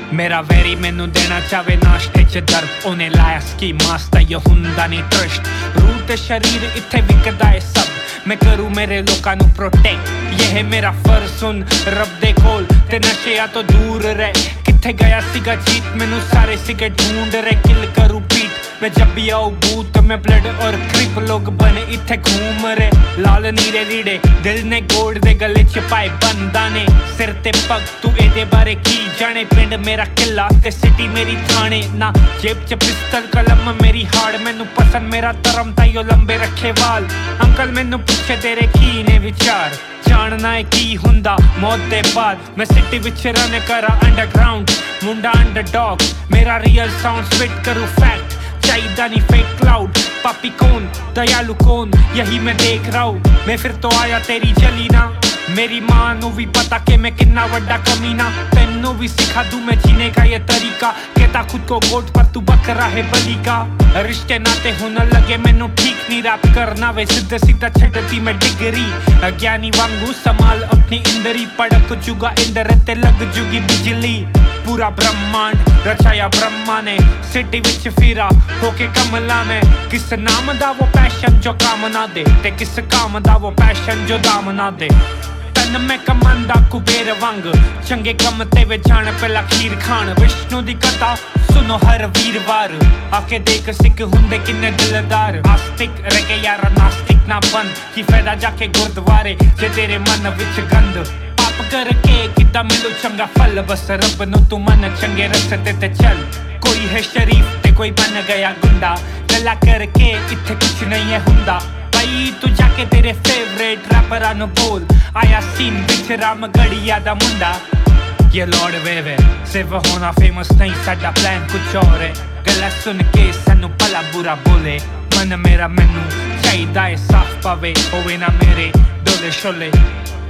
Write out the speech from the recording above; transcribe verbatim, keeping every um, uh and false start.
मेरा वैरी मैनू देना चाहे नाश्ते च दर्द उन्हें लाया स्की मास्ता ये हुंदा नहीं ट्रस्ट रूह ते शरीर इत्थे विकदा है सब मैं करूँ मेरे लोकां नू प्रोटेक्ट ये है मेरा फर्ज सुन रब दे कोल ते नशे तो दूर रह किथे गया सीगा जीत मैनू सारे सिगे ढूंढ रहे किल करूँ पीठ मैं जब भी आऊँ बूथ में ब्लड और क्रिप लोग बने इत्थे घूम रहे लाल नीरे लीड़े दिल ने गोल्ड दे गले च पाए बंदा ने सिर ते पग तू एदे बारे की जाने पिंड मेरा किला ते सिटी मेरी थाने ना जेब च पिस्तल कलम मेरी हाड़ मैनू पसंद मेरा धर्म ताइयो लंबे रखे वाल अंकल मैनू पूछे तेरे की ने विचार जानना है की हुंदा मौत दे बाद मैं सिटी विच रन करा अंडरग्राउंड मुंडा अंडरडॉग मेरा रियल साउंड स्पिट करूँ फैक्ट चाहिदा नहीं फेक क्लाउड पापी कौन दयालु कौन यही मैं देख रहा हूँ मैं फिर तो आया तेरी जली ना मेरी माँ नू भी पता कि मैं कितना वड्डा कमीना तेनू भी सिखा दूं मैं जीने का ये तरीका कहता खुद को गोट पर तू बकरा है बली का रिश्ते नाते होने लगे मैनू ठीक नहीं रैप करना वे सीधा सीधा छटती मैं डिग्री अज्ञानी वांगू संभाल अपनी इंद्री पड़क जुगा इंदर ते लग जुगी बिजली पूरा ब्रह्मांड रचाया ब्रह्मा ने सिटी विच फिरा होके कमला में किस नाम दा वो पैशन जो काम ना दे ते किस काम दा वो पैशन जो दाम ना दे तन मैं कमांदा कुबेर वांग चंगे कम ते वे जान पहला खीर खान विष्णु दी कथा सुनो हर वीरवार आके देख सिख हुंदे किन्ने दिलदार आस्तिक रखे यार नास्तिक ना बन की फायदा जाके गुरुद्वारे जे तेरे मन विच गंद पाप करके किदा मिलो चंगा फल बस रब नु तू मन चंगे रस्ते ते चल कोई है शरीफ ते कोई बन गया गुंडा गला करके इत्थे कुछ नहीं है हुंदा भाई तू जाके तेरे फेवरेट रैपरा नु बोल आया सीन विच राम गड़िया दा मुंडा ये लॉर्ड वेव है सिर्फ होना फेमस नहीं साडा प्लान कुछ और है गला सुन के सानू भला बुरा बोले मन मेरा मैनू चाहिदा है साफ पावे होवे ना मेरे डोले शोले